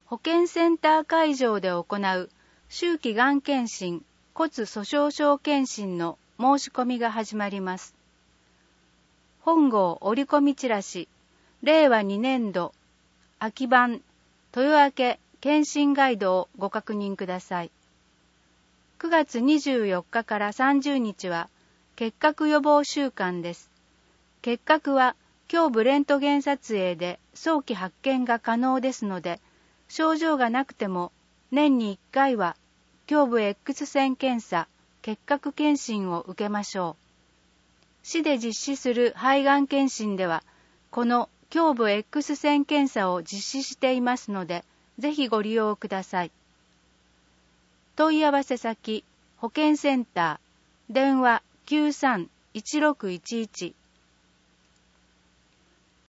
保健センター会場で行う秋季がん検診、骨粗しょう症検診の申し込みが始まります。本号折り込みチラシ、令和2年度秋版豊明検診ガイドをご確認ください。9月24日から30日は結核予防週間です。結核は胸部レントゲン撮影で早期発見が可能ですので、症状がなくても年に1回は胸部 X 線検査、結核検診を受けましょう。市で実施する肺がん検診では、この胸部 X 線検査を実施していますので、ぜひご利用ください。問い合わせ先、保健センター、電話 93-1611